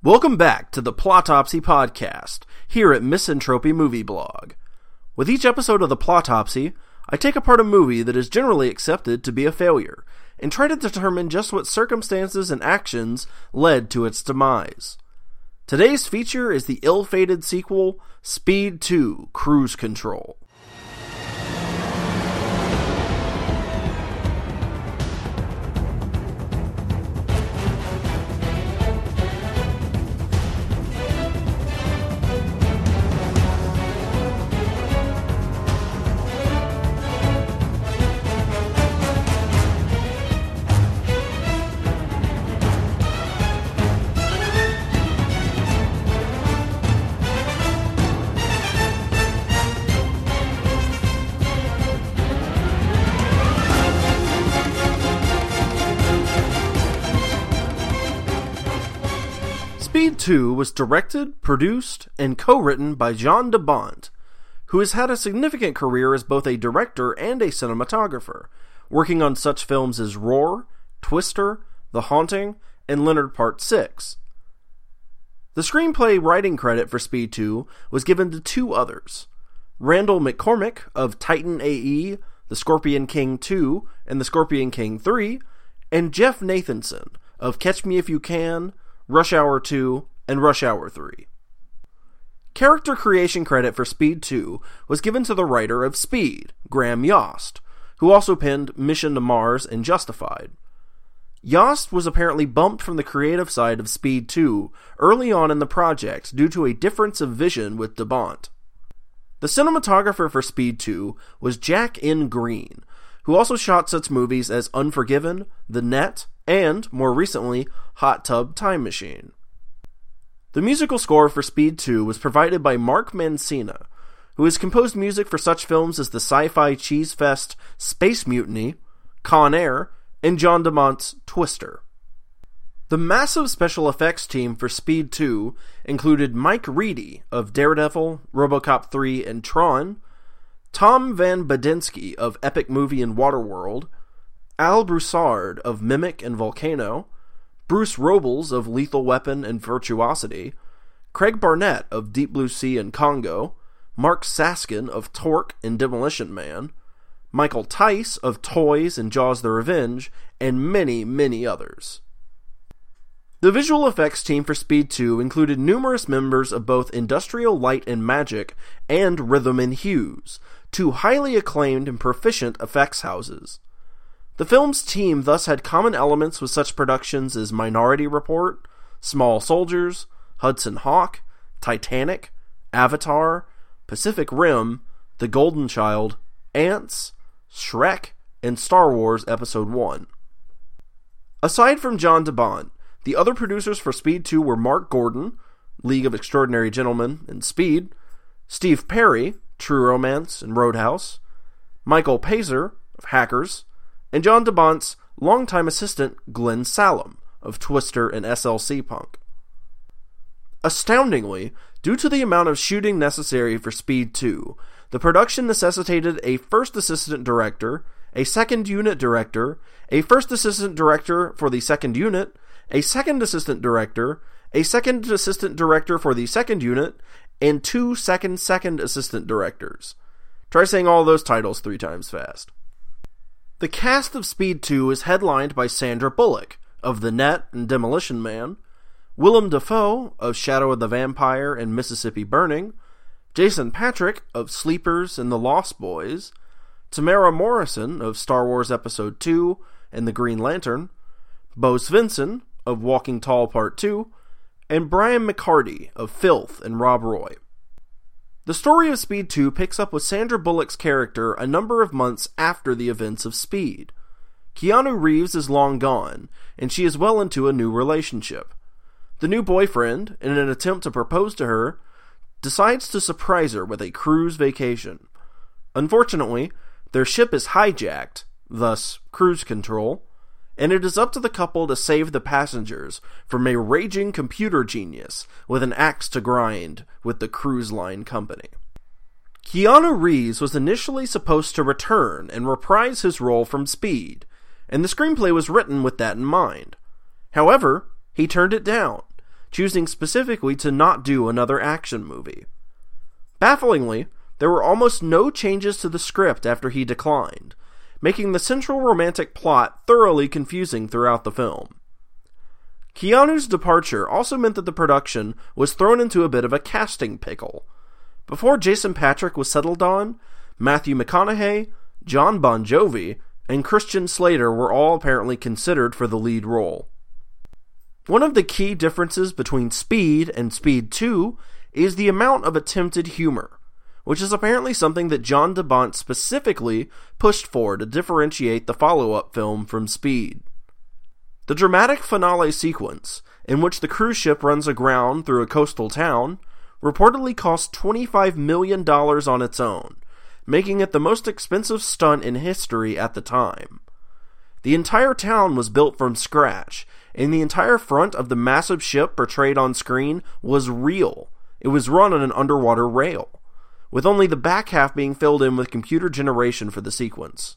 Welcome back to the Plotopsy podcast, here at Misanthropy Movie Blog. With each episode of the Plotopsy, I take apart a movie that is generally accepted to be a failure, and try to determine just what circumstances and actions led to its demise. Today's feature is the ill-fated sequel, Speed 2: Cruise Control. Speed 2 was directed, produced, and co-written by Jan de Bont, who has had a significant career as both a director and a cinematographer, working on such films as Roar, Twister, The Haunting, and Leonard Part 6. The screenplay writing credit for Speed 2 was given to two others, Randall McCormick of Titan AE, The Scorpion King 2, and The Scorpion King 3, and Jeff Nathanson of Catch Me If You Can, Rush Hour 2, and Rush Hour 3. Character creation credit for Speed 2 was given to the writer of Speed, Graham Yost, who also penned Mission to Mars and Justified. Yost was apparently bumped from the creative side of Speed 2 early on in the project due to a difference of vision with de Bont. The cinematographer for Speed 2 was Jack N. Green, who also shot such movies as Unforgiven, The Net, and, more recently, Hot Tub Time Machine. The musical score for Speed 2 was provided by Mark Mancina, who has composed music for such films as the sci-fi cheese fest Space Mutiny, Con Air, and Jan de Bont's Twister. The massive special effects team for Speed 2 included Mike Reedy of Daredevil, RoboCop 3, and Tron, Tom Van Badinski of Epic Movie and Waterworld, Al Broussard of Mimic and Volcano, Bruce Robles of Lethal Weapon and Virtuosity, Craig Barnett of Deep Blue Sea and Congo, Mark Saskin of Torque and Demolition Man, Michael Tice of Toys and Jaws the Revenge, and many, many others. The visual effects team for Speed 2 included numerous members of both Industrial Light and Magic and Rhythm and Hues, two highly acclaimed and proficient effects houses. The film's team thus had common elements with such productions as Minority Report, Small Soldiers, Hudson Hawk, Titanic, Avatar, Pacific Rim, The Golden Child, Ants, Shrek, and Star Wars Episode 1. Aside from Jan de Bont, the other producers for Speed 2 were Mark Gordon, League of Extraordinary Gentlemen and Speed, Steve Perry, True Romance and Roadhouse, Michael Pazer of Hackers, and Jan de Bont's longtime assistant Glenn Salem of Twister and SLC Punk. Astoundingly, due to the amount of shooting necessary for Speed 2, the production necessitated a first assistant director, a second unit director, a first assistant director for the second unit, a second assistant director, a second assistant director for the second unit, and two second assistant directors. Try saying all those titles 3 times fast. The cast of Speed 2 is headlined by Sandra Bullock of The Net and Demolition Man, Willem Dafoe of Shadow of the Vampire and Mississippi Burning, Jason Patric of Sleepers and The Lost Boys, Tamara Morrison of Star Wars Episode 2 and The Green Lantern, Bo Svensson of Walking Tall Part 2, and Brian McCarty of Filth and Rob Roy. The story of Speed 2 picks up with Sandra Bullock's character a number of months after the events of Speed. Keanu Reeves is long gone, and she is well into a new relationship. The new boyfriend, in an attempt to propose to her, decides to surprise her with a cruise vacation. Unfortunately, their ship is hijacked, thus cruise control, and it is up to the couple to save the passengers from a raging computer genius with an axe to grind with the cruise line company. Keanu Reeves was initially supposed to return and reprise his role from Speed, and the screenplay was written with that in mind. However, he turned it down, choosing specifically to not do another action movie. Bafflingly, there were almost no changes to the script after he declined, making the central romantic plot thoroughly confusing throughout the film. Keanu's departure also meant that the production was thrown into a bit of a casting pickle. Before Jason Patric was settled on, Matthew McConaughey, Jon Bon Jovi, and Christian Slater were all apparently considered for the lead role. One of the key differences between Speed and Speed 2 is the amount of attempted humor, which is apparently something that Jon de Bont specifically pushed for to differentiate the follow-up film from Speed. The dramatic finale sequence, in which the cruise ship runs aground through a coastal town, reportedly cost $25 million on its own, making it the most expensive stunt in history at the time. The entire town was built from scratch, and the entire front of the massive ship portrayed on screen was real. It was run on an underwater rail, with only the back half being filled in with computer generation for the sequence.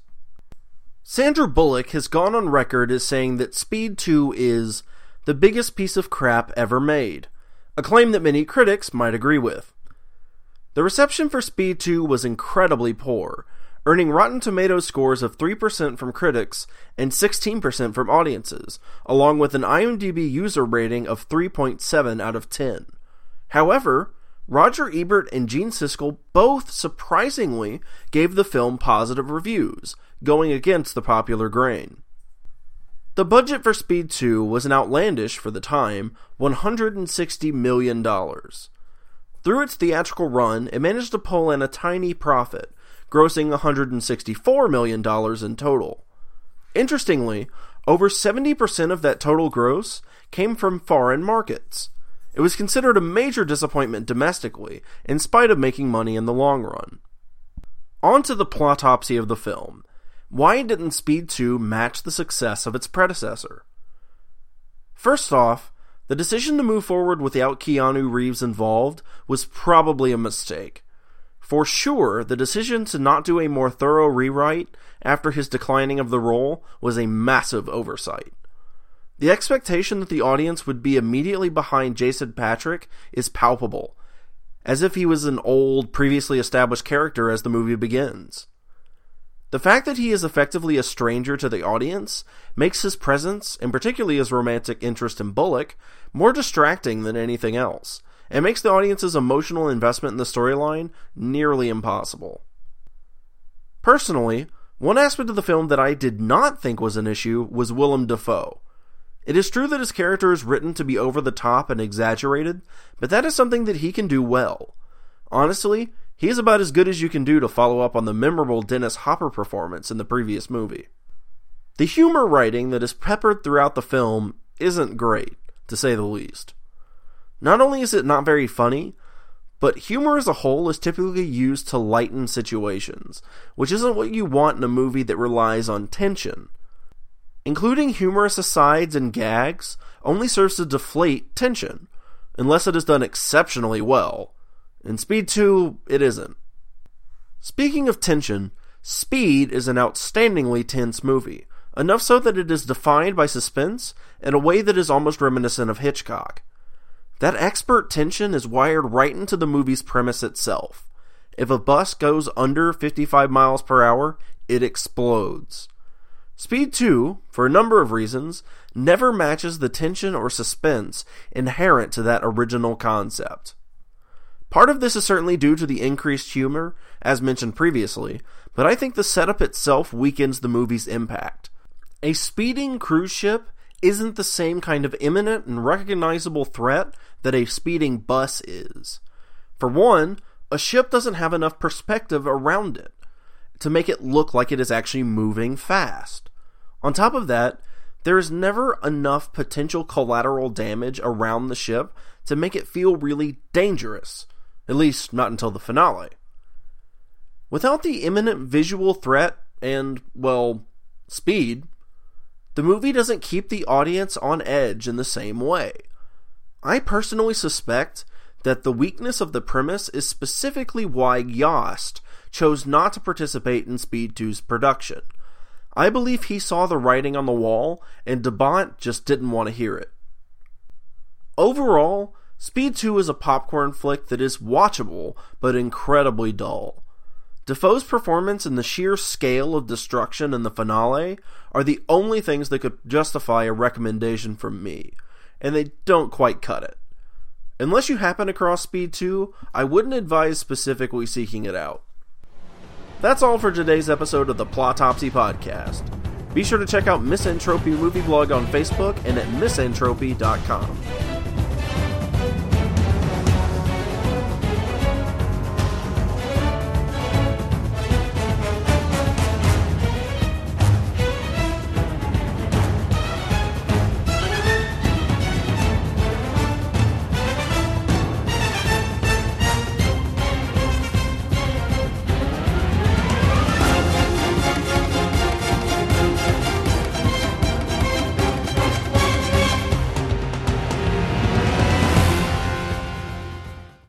Sandra Bullock has gone on record as saying that Speed 2 is the biggest piece of crap ever made, a claim that many critics might agree with. The reception for Speed 2 was incredibly poor, earning Rotten Tomatoes scores of 3% from critics and 16% from audiences, along with an IMDb user rating of 3.7 out of 10. However, Roger Ebert and Gene Siskel both surprisingly gave the film positive reviews, going against the popular grain. The budget for Speed 2 was an outlandish, for the time, $160 million. Through its theatrical run, it managed to pull in a tiny profit, grossing $164 million in total. Interestingly, over 70% of that total gross came from foreign markets. It was considered a major disappointment domestically, in spite of making money in the long run. On to the plotopsy of the film. Why didn't Speed 2 match the success of its predecessor? First off, the decision to move forward without Keanu Reeves involved was probably a mistake. For sure, the decision to not do a more thorough rewrite after his declining of the role was a massive oversight. The expectation that the audience would be immediately behind Jason Patric is palpable, as if he was an old, previously established character as the movie begins. The fact that he is effectively a stranger to the audience makes his presence, and particularly his romantic interest in Bullock, more distracting than anything else, and makes the audience's emotional investment in the storyline nearly impossible. Personally, one aspect of the film that I did not think was an issue was Willem Dafoe. It is true that his character is written to be over the top and exaggerated, but that is something that he can do well. Honestly, he is about as good as you can do to follow up on the memorable Dennis Hopper performance in the previous movie. The humor writing that is peppered throughout the film isn't great, to say the least. Not only is it not very funny, but humor as a whole is typically used to lighten situations, which isn't what you want in a movie that relies on tension. Including humorous asides and gags only serves to deflate tension, unless it is done exceptionally well. In Speed 2, it isn't. Speaking of tension, Speed is an outstandingly tense movie, enough so that it is defined by suspense in a way that is almost reminiscent of Hitchcock. That expert tension is wired right into the movie's premise itself. If a bus goes under 55 miles per hour, it explodes. Speed 2, for a number of reasons, never matches the tension or suspense inherent to that original concept. Part of this is certainly due to the increased humor, as mentioned previously, but I think the setup itself weakens the movie's impact. A speeding cruise ship isn't the same kind of imminent and recognizable threat that a speeding bus is. For one, a ship doesn't have enough perspective around it to make it look like it is actually moving fast. On top of that, there is never enough potential collateral damage around the ship to make it feel really dangerous. At least, not until the finale. Without the imminent visual threat and, well, speed, the movie doesn't keep the audience on edge in the same way. I personally suspect that the weakness of the premise is specifically why Yost chose not to participate in Speed 2's production. I believe he saw the writing on the wall, and de Bont just didn't want to hear it. Overall, Speed 2 is a popcorn flick that is watchable, but incredibly dull. Dafoe's performance and the sheer scale of destruction in the finale are the only things that could justify a recommendation from me, and they don't quite cut it. Unless you happen across Speed 2, I wouldn't advise specifically seeking it out. That's all for today's episode of the Plotopsy Podcast. Be sure to check out Miss Entropy Movie Blog on Facebook and at missentropy.com.